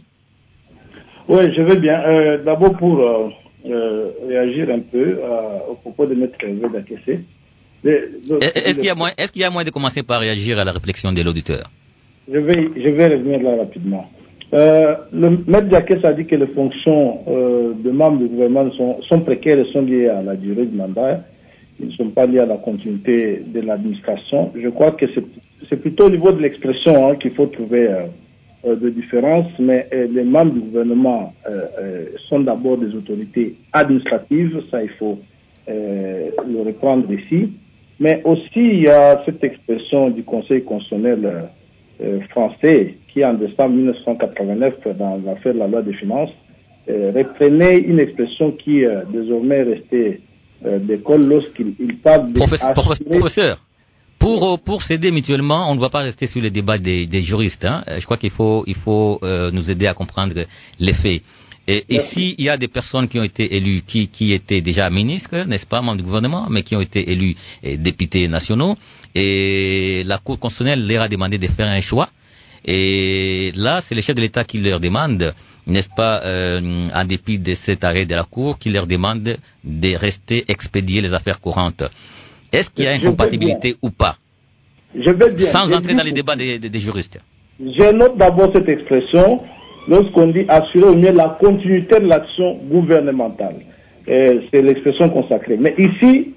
Oui, je vais bien. D'abord pour réagir un peu au propos de Maître Vedakese. Est-ce qu'il y a moyen de commencer par réagir à la réflexion de l'auditeur? Je vais revenir là rapidement. Le Maître Jakes a dit que les fonctions de membres du gouvernement sont précaires et sont liées à la durée du mandat. Ils ne sont pas liés à la continuité de l'administration. Je crois que c'est plutôt au niveau de l'expression qu'il faut trouver de différence, mais les membres du gouvernement sont d'abord des autorités administratives, ça il faut le reprendre ici, mais aussi il y a cette expression du Conseil constitutionnel français qui en décembre 1989 dans l'affaire de la loi des finances reprenait une expression qui désormais est restée d'école lorsqu'il parle de... Professeur, pour s'aider mutuellement, on ne va pas rester sur le débat des juristes. Je crois qu'il faut nous aider à comprendre les faits. Et ici, il y a des personnes qui ont été élues, qui étaient déjà ministres, n'est-ce pas, membres du gouvernement, mais qui ont été élus députés nationaux. Et la Cour constitutionnelle leur a demandé de faire un choix. Et là, c'est le chef de l'État qui leur demande, n'est-ce pas, en dépit de cet arrêt de la Cour, qui leur demande de rester expédier les affaires courantes. Est-ce qu'il y a incompatibilité ou pas? Je vais bien. Sans entrer dans les débats des juristes. Je note d'abord cette expression lorsqu'on dit assurer au mieux la continuité de l'action gouvernementale. C'est l'expression consacrée. Mais ici,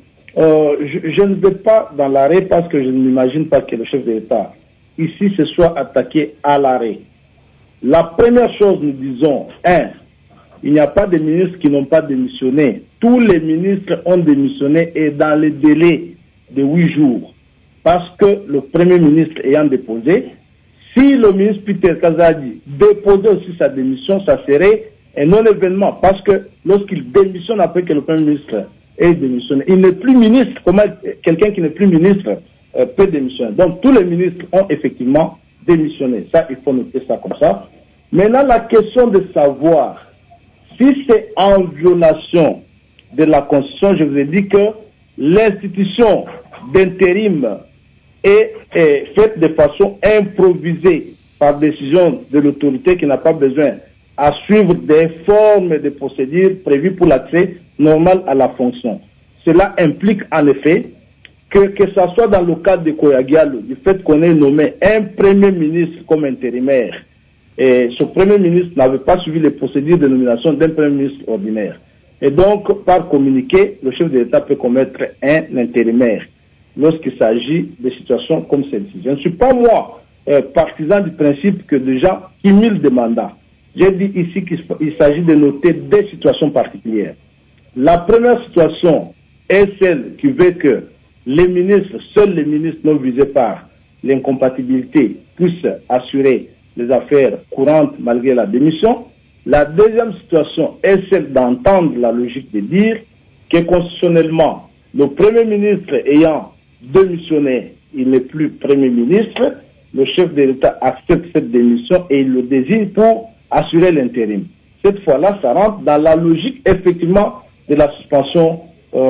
je ne vais pas dans l'arrêt parce que je ne m'imagine pas que le chef de l'État ici se soit attaqué à l'arrêt. La première chose, nous disons, il n'y a pas de ministres qui n'ont pas démissionné. Tous les ministres ont démissionné et dans les délais de 8 jours. Parce que le Premier ministre ayant déposé, si le ministre Peter Kazadi déposait aussi sa démission, ça serait un non-événement. Parce que lorsqu'il démissionne après que le Premier ministre ait démissionné, il n'est plus ministre. Comment quelqu'un qui n'est plus ministre peut démissionner? Donc tous les ministres ont effectivement démissionné. Ça, il faut noter ça comme ça. Maintenant, la question de savoir si c'est en violation de la Constitution, je vous ai dit que l'institution d'intérim est faite de façon improvisée par décision de l'autorité qui n'a pas besoin à suivre des formes et des procédures prévues pour l'accès normal à la fonction. Cela implique en effet que ça soit dans le cadre de Koyagialo, du fait qu'on ait nommé un premier ministre comme intérimaire, et ce premier ministre n'avait pas suivi les procédures de nomination d'un premier ministre ordinaire. Et donc, par communiqué, le chef de l'État peut commettre un intérimaire lorsqu'il s'agit de situations comme celle-ci. Je ne suis pas, moi, partisan du principe que des gens cumulent des mandats. J'ai dit ici qu'il s'agit de noter des situations particulières. La première situation est celle qui veut que les ministres, seuls les ministres non visés par l'incompatibilité, puissent assurer les affaires courantes malgré la démission. La deuxième situation est celle d'entendre la logique de dire que constitutionnellement, le Premier ministre ayant démissionné, il n'est plus Premier ministre, le chef de l'État accepte cette démission et il le désigne pour assurer l'intérim. Cette fois-là, ça rentre dans la logique effectivement de la suspension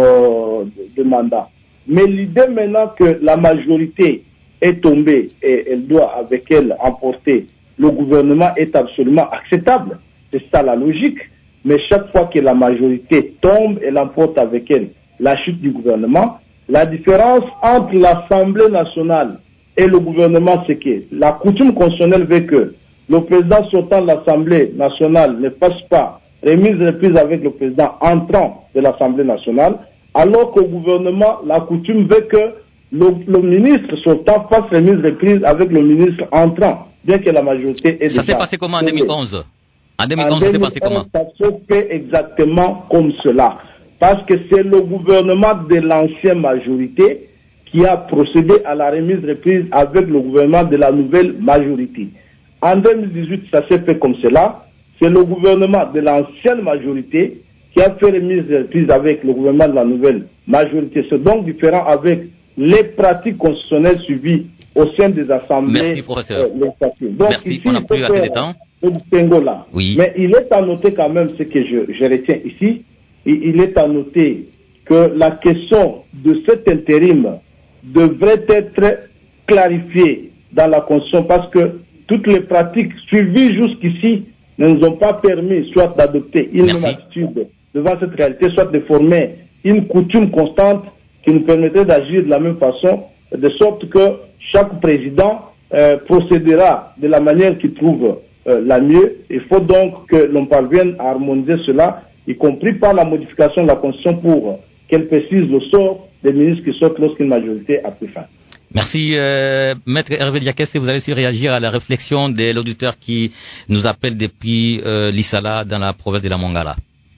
de mandat. Mais l'idée maintenant que la majorité est tombée et elle doit avec elle emporter le gouvernement est absolument acceptable. C'est ça la logique. Mais chaque fois que la majorité tombe, elle emporte avec elle la chute du gouvernement. La différence entre l'Assemblée nationale et le gouvernement, c'est que la coutume constitutionnelle veut que le président sortant de l'Assemblée nationale ne fasse pas remise-reprise avec le président entrant de l'Assemblée nationale, alors qu'au gouvernement, la coutume veut que le ministre sortant fasse remise-reprise avec le ministre entrant, bien que la majorité est déjà... Ça s'est passé comment en 2011 En 2011, ça s'est passé comment? Ça s'est fait exactement comme cela. Parce que c'est le gouvernement de l'ancienne majorité qui a procédé à la remise-reprise avec le gouvernement de la nouvelle majorité. En 2018, ça s'est fait comme cela. C'est le gouvernement de l'ancienne majorité qui a fait remise-reprise avec le gouvernement de la nouvelle majorité. C'est donc différent avec les pratiques constitutionnelles suivies au sein des assemblées. Merci, professeur. Donc, merci, ici, on n'a plus assez de temps. Là. Oui. Mais il est à noter quand même ce que je retiens ici. Il est à noter que la question de cet intérim devrait être clarifiée dans la Constitution parce que toutes les pratiques suivies jusqu'ici ne nous ont pas permis soit d'adopter une même attitude devant cette réalité, soit de former une coutume constante qui nous permettrait d'agir de la même façon, de sorte que chaque président procédera de la manière qu'il trouve la mieux. Il faut donc que l'on parvienne à harmoniser cela, y compris par la modification de la Constitution pour qu'elle précise le sort des ministres qui sortent lorsqu'une majorité a pris fin. Merci, Maître Hervé Diakesse. Vous allez aussi réagir à la réflexion de l'auditeur qui nous appelle depuis Lissala, dans la province de la Mongala.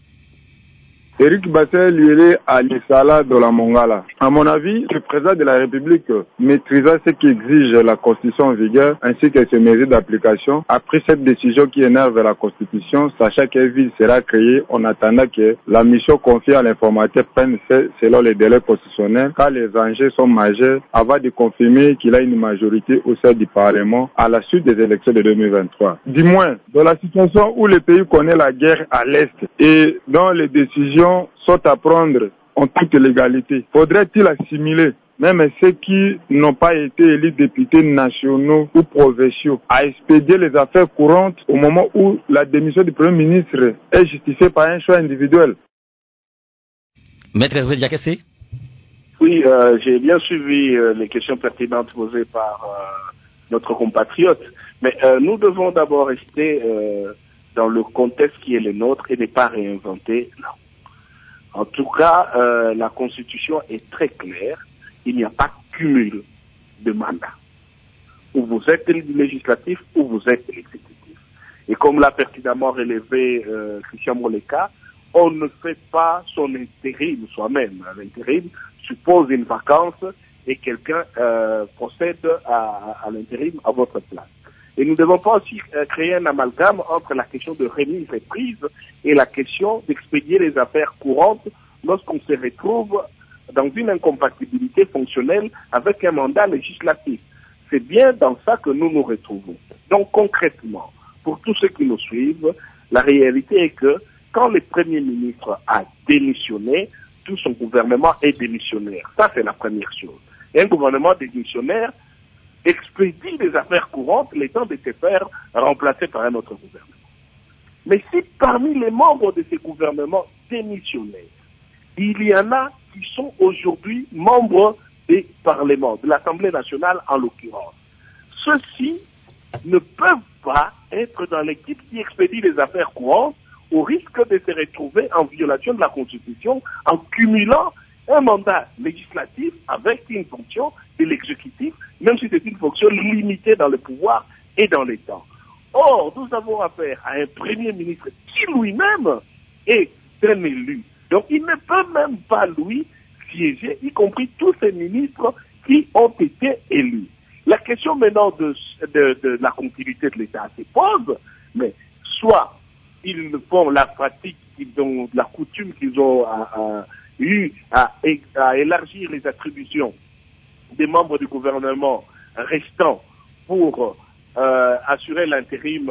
Eric Bassel, il est à Lissala de la Mongala. À mon avis, le président de la République maîtrisa ce qui exige la Constitution en vigueur ainsi que ses mesures d'application. Après cette décision qui énerve la Constitution, sachant qu'une ville sera créée en attendant que la mission confiée à l'informateur prenne selon les délais constitutionnels, car les enjeux sont majeurs avant de confirmer qu'il a une majorité au sein du Parlement à la suite des élections de 2023. Du moins, dans la situation où le pays connaît la guerre à l'Est et dont les décisions sont à prendre en toute légalité, faudrait-il assimiler même ceux qui n'ont pas été élus députés nationaux ou provinciaux à expédier les affaires courantes au moment où la démission du Premier ministre est justifiée par un choix individuel? Maître Hervé Diakesse? Oui, j'ai bien suivi les questions pertinentes posées par notre compatriote, mais nous devons d'abord rester dans le contexte qui est le nôtre et ne pas réinventer là. En tout cas, la Constitution est très claire. Il n'y a pas cumul de mandats. Ou vous êtes législatif ou vous êtes l'exécutif. Et comme l'a pertinemment relevé Christian Moleka, on ne fait pas son intérim soi-même. L'intérim suppose une vacance et quelqu'un procède à l'intérim à votre place. Et nous ne devons pas aussi créer un amalgame entre la question de remise et prise et la question d'expédier les affaires courantes lorsqu'on se retrouve dans une incompatibilité fonctionnelle avec un mandat législatif. C'est bien dans ça que nous nous retrouvons. Donc concrètement, pour tous ceux qui nous suivent, la réalité est que quand le Premier ministre a démissionné, tout son gouvernement est démissionnaire. Ça, c'est la première chose. Et un gouvernement démissionnaire expédie des affaires courantes le temps de se faire remplacer par un autre gouvernement. Mais si parmi les membres de ces gouvernements démissionnaires, il y en a qui sont aujourd'hui membres des parlements, de l'Assemblée nationale en l'occurrence, ceux-ci ne peuvent pas être dans l'équipe qui expédie les affaires courantes au risque de se retrouver en violation de la Constitution en cumulant un mandat législatif avec une fonction de l'exécutif, même si c'est une fonction limitée dans le pouvoir et dans les temps. Or, nous avons affaire à un Premier ministre qui lui-même est un élu. Donc, il ne peut même pas, lui, siéger, y compris tous ces ministres qui ont été élus. La question maintenant de la continuité de l'État se pose, mais soit ils font la pratique, la coutume qu'ils ont eu à élargir les attributions des membres du gouvernement restants pour assurer l'intérim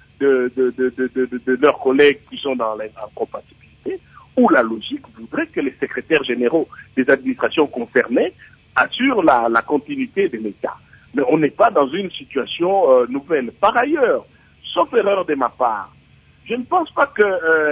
de leurs collègues qui sont dans l'incompatibilité, ou la logique voudrait que les secrétaires généraux des administrations concernées assurent la continuité de l'État. Mais on n'est pas dans une situation nouvelle. Par ailleurs, sauf erreur de ma part, je ne pense pas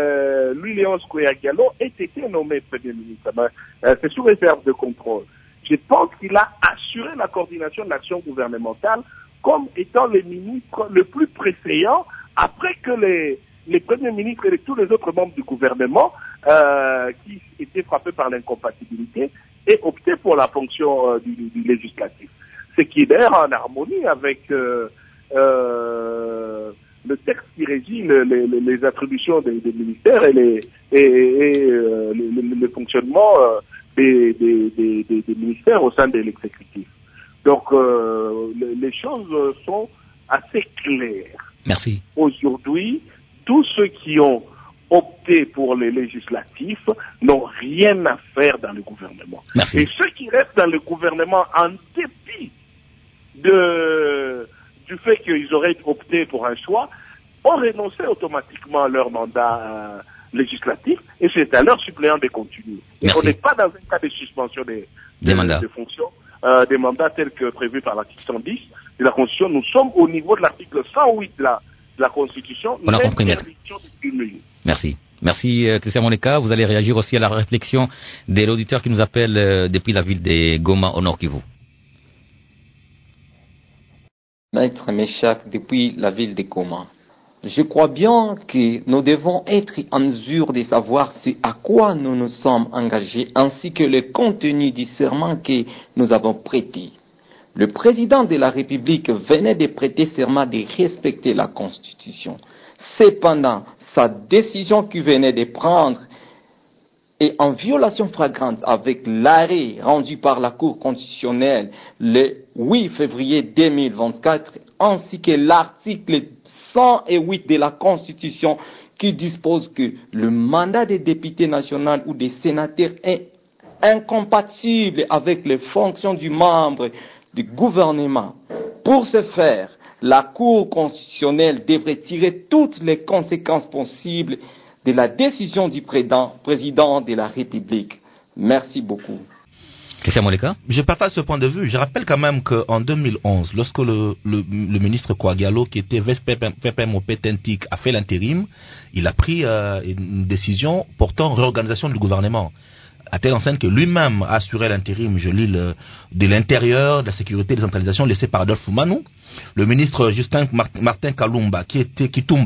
que Louis-Léonce Kouya Diallo ait été nommé Premier ministre. C'est sous réserve de contrôle. je pense qu'il a assuré la coordination de l'action gouvernementale comme étant le ministre le plus préférant après que les premiers ministres et tous les autres membres du gouvernement qui étaient frappés par l'incompatibilité aient opté pour la fonction du législatif. Ce qui est d'ailleurs en harmonie avec le texte qui régit les attributions des ministères et le fonctionnement des ministères au sein de l'exécutif. Donc les choses sont assez claires. Merci. Aujourd'hui, tous ceux qui ont opté pour les législatifs n'ont rien à faire dans le gouvernement. Merci. Et ceux qui restent dans le gouvernement en dépit du fait qu'ils auraient opté pour un choix, ont renoncé automatiquement à leur mandat législatif et c'est à leur suppléant de continuer. Et Merci. on n'est pas dans un cas de suspension des mandats. de fonctions, des mandats tels que prévus par l'article 110 de la Constitution. Nous sommes au niveau de l'article 108 de la Constitution, On a compris, l'interdiction de cumuler. Merci. Merci Christian Moleka. Vous allez réagir aussi à la réflexion de l'auditeur qui nous appelle depuis la ville de Goma au Nord Kivu. Maître Méchac depuis la ville de Goma. Je crois bien que nous devons être en mesure de savoir à quoi nous nous sommes engagés ainsi que le contenu du serment que nous avons prêté. Le président de la République venait de prêter serment de respecter la Constitution. Cependant, sa décision qu'il venait de prendre est en violation flagrante avec l'arrêt rendu par la Cour constitutionnelle le 8 février 2024 ainsi que l'article 108 de la Constitution qui dispose que le mandat des députés nationaux ou des sénateurs est incompatible avec les fonctions du membre du gouvernement. Pour ce faire, la Cour constitutionnelle devrait tirer toutes les conséquences possibles de la décision du président de la République. Merci beaucoup. Christian Moleka. Je partage ce point de vue. Je rappelle quand même qu'en 2011, lorsque le ministre Kouagialo, qui était vice-PM au Pétentique, a fait l'intérim, il a pris une décision portant réorganisation du gouvernement. À telle enseigne que lui-même a assuré l'intérim, je lis de l'intérieur, de la sécurité et des centralisations laissées par Adolphe Foumanou. Le ministre Justin Kalumba, Justin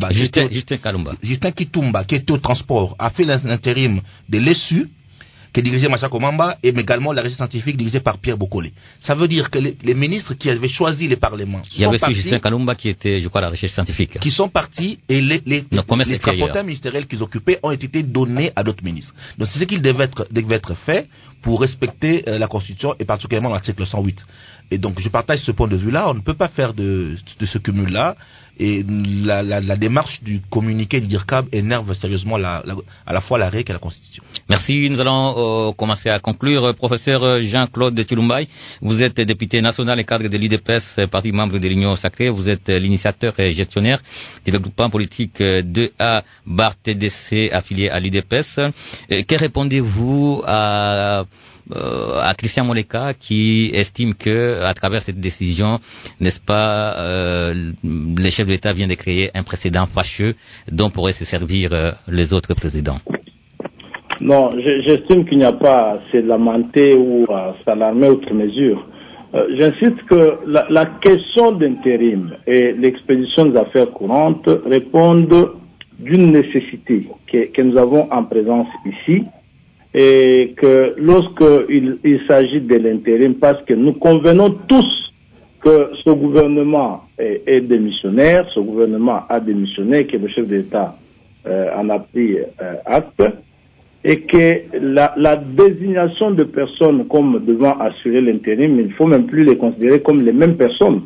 Kitumba, qui était au transport, a fait l'intérim de l'ESU, qui est dirigé Macha Komamba, et également la régie scientifique dirigée par Pierre Bokole. Ça veut dire que les ministres qui avaient choisi les parlements il y avait Justin Kalumba qui était, je crois, la recherche scientifique. Qui sont partis et les rapporteurs ministériels qu'ils occupaient ont été donnés à d'autres ministres. Donc c'est ce qu'il devait être fait pour respecter la Constitution et particulièrement l'article 108. Et donc je partage ce point de vue-là. On ne peut pas faire de ce cumul-là. Et la démarche du communiqué du DIRCAB énerve sérieusement à la fois la REC et la Constitution. Merci. Nous allons commencer à conclure. Professeur Jean-Claude Tshilumbaï, vous êtes député national et cadre de l'UDPS, parti membre de l'Union Sacrée. Vous êtes l'initiateur et gestionnaire du regroupement politique 2A BAR-TDC affilié à l'UDPS. Que répondez-vous à Christian Moleka qui estime que à travers cette décision, n'est-ce pas, le chef de l'État vient de créer un précédent fâcheux dont pourraient se servir les autres présidents? Non, j'estime qu'il n'y a pas à se lamenter ou à s'alarmer outre mesure. J'insiste que la question d'intérim et l'expédition des affaires courantes répondent d'une nécessité que nous avons en présence ici. Et que lorsqu'il s'agit de l'intérim, parce que nous convenons tous que ce gouvernement est démissionnaire, ce gouvernement a démissionné, que le chef de l'État en a pris acte, et que la désignation de personnes comme devant assurer l'intérim, il ne faut même plus les considérer comme les mêmes personnes.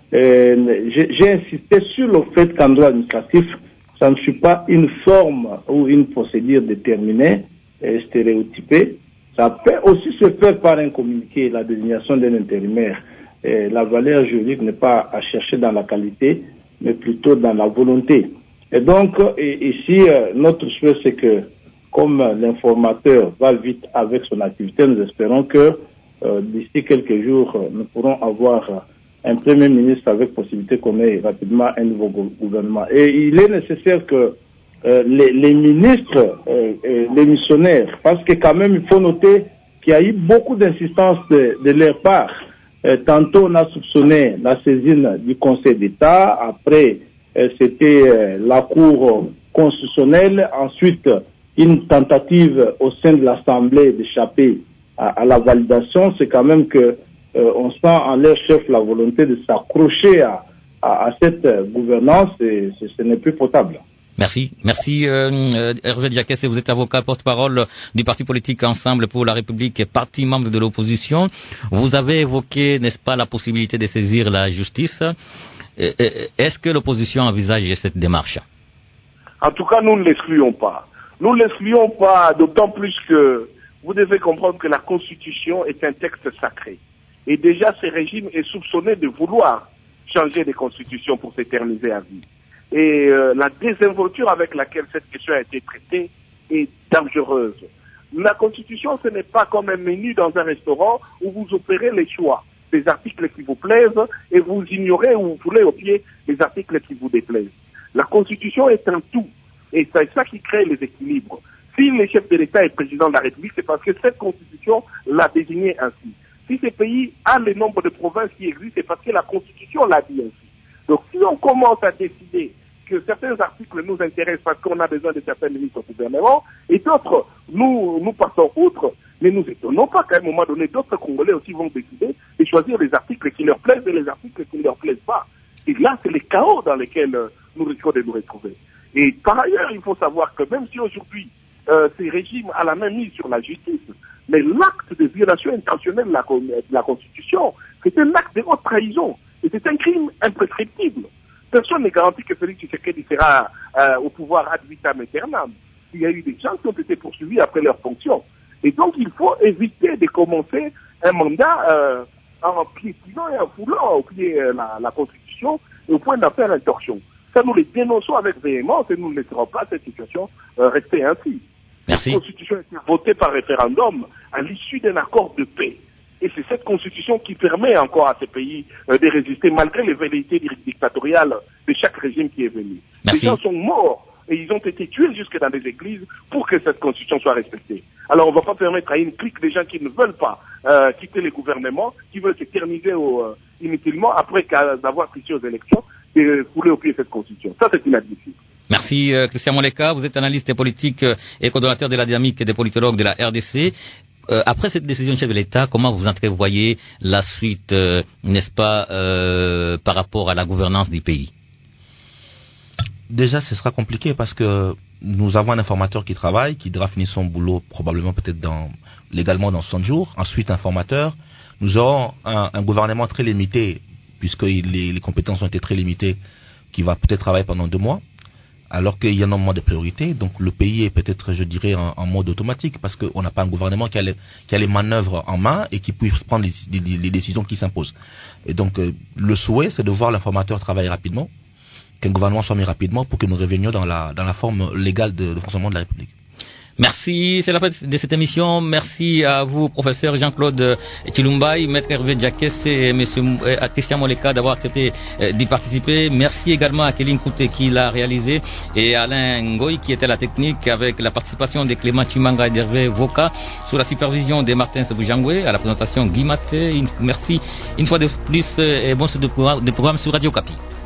J'ai insisté sur le fait qu'en droit administratif, ça ne suit pas une forme ou une procédure déterminée, stéréotypé. Ça peut aussi se faire par un communiqué, la désignation d'un intérimaire. La valeur juridique n'est pas à chercher dans la qualité, mais plutôt dans la volonté. Et donc, ici, notre souhait, c'est que, comme l'informateur va vite avec son activité, nous espérons que d'ici quelques jours, nous pourrons avoir un Premier ministre avec possibilité qu'on ait rapidement un nouveau gouvernement. Et il est nécessaire que les ministres, les missionnaires, parce que quand même il faut noter qu'il y a eu beaucoup d'insistance de leur part. Tantôt, on a soupçonné la saisine du Conseil d'État. Après, c'était la Cour constitutionnelle. Ensuite, une tentative au sein de l'Assemblée d'échapper à la validation. C'est quand même que on sent en leur chef la volonté de s'accrocher à cette gouvernance et ce n'est plus potable. Merci. Merci Hervé Diakesse, vous êtes avocat porte-parole du parti politique Ensemble pour la République et parti membre de l'opposition. Vous avez évoqué, n'est-ce pas, la possibilité de saisir la justice. Est-ce que l'opposition envisage cette démarche? En tout cas, nous ne l'excluons pas. Nous ne l'excluons pas, d'autant plus que vous devez comprendre que la Constitution est un texte sacré. Et déjà, ce régime est soupçonné de vouloir changer les constitutions pour s'éterniser à vie. Et la désinvolture avec laquelle cette question a été traitée est dangereuse. La Constitution, ce n'est pas comme un menu dans un restaurant où vous opérez les choix des articles qui vous plaisent et vous ignorez ou vous foulez au pied les articles qui vous déplaisent. La Constitution est un tout et c'est ça qui crée les équilibres. Si le chef de l'État est président de la République, c'est parce que cette Constitution l'a désigné ainsi. Si ce pays a le nombre de provinces qui existent, c'est parce que la Constitution l'a dit ainsi. Donc si on commence à décider que certains articles nous intéressent parce qu'on a besoin de certains ministres au gouvernement, et d'autres, nous passons outre, mais nous étonnons pas qu'à un moment donné, d'autres Congolais aussi vont décider de choisir les articles qui leur plaisent et les articles qui ne leur plaisent pas. Et là, c'est le chaos dans lequel nous risquons de nous retrouver. Et par ailleurs, il faut savoir que même si aujourd'hui, ces régimes a la main mise sur la justice, mais l'acte de violation intentionnelle de la Constitution, c'est un acte de haute trahison. Et c'est un crime imprescriptible. Personne n'est garanti que Félix Tshisekedi sera au pouvoir ad vitam aeternam. Il y a eu des gens qui ont été poursuivis après leur fonction. Et donc, il faut éviter de commencer un mandat en piétinant et en foulant au pied la Constitution et au point d'en faire une torsion. Ça, nous les dénonçons avec véhémence et nous ne laisserons pas cette situation rester ainsi. Merci. La Constitution a été votée par référendum à l'issue d'un accord de paix. Et c'est cette Constitution qui permet encore à ces pays de résister malgré les velléités dictatoriales de chaque régime qui est venu. Merci. Les gens sont morts et ils ont été tués jusque dans les églises pour que cette Constitution soit respectée. Alors on ne va pas permettre à une clique des gens qui ne veulent pas quitter les gouvernements, qui veulent s'éterniser inutilement après d'avoir triché aux élections, de fouler au pied cette Constitution. Ça, c'est inadmissible. Merci Christian Moleka, vous êtes analyste politique et coordonnateur de la dynamique des politologues de la RDC. Après cette décision du chef de l'État, comment vous entrevoyez la suite, n'est-ce pas, par rapport à la gouvernance du pays? Déjà, ce sera compliqué parce que nous avons un informateur qui travaille, qui devra finir son boulot probablement peut-être légalement dans 60 jours. Ensuite, un formateur. Nous aurons un gouvernement très limité, puisque les compétences ont été très limitées, qui va peut-être travailler pendant 2 mois. Alors qu'il y a énormément de priorités, donc le pays est peut-être, je dirais, en mode automatique, parce qu'on n'a pas un gouvernement qui a les manœuvres en main et qui puisse prendre les décisions qui s'imposent. Et donc, le souhait, c'est de voir l'informateur travailler rapidement, qu'un gouvernement soit mis rapidement pour que nous revenions dans la forme légale de fonctionnement de la République. Merci, c'est la fin de cette émission. Merci à vous, professeur Jean-Claude Tshilumbai, maître Hervé Diakesse et monsieur Christian Moleka d'avoir accepté d'y participer. Merci également à Kéline Kouté qui l'a réalisé et Alain Ngoy qui était à la technique avec la participation de Clément Chimanga et d'Hervé Voka sous la supervision de Martin Sebujangwe à la présentation Guy Maté. Merci une fois de plus et bon suite de programme sur Radio Kapi.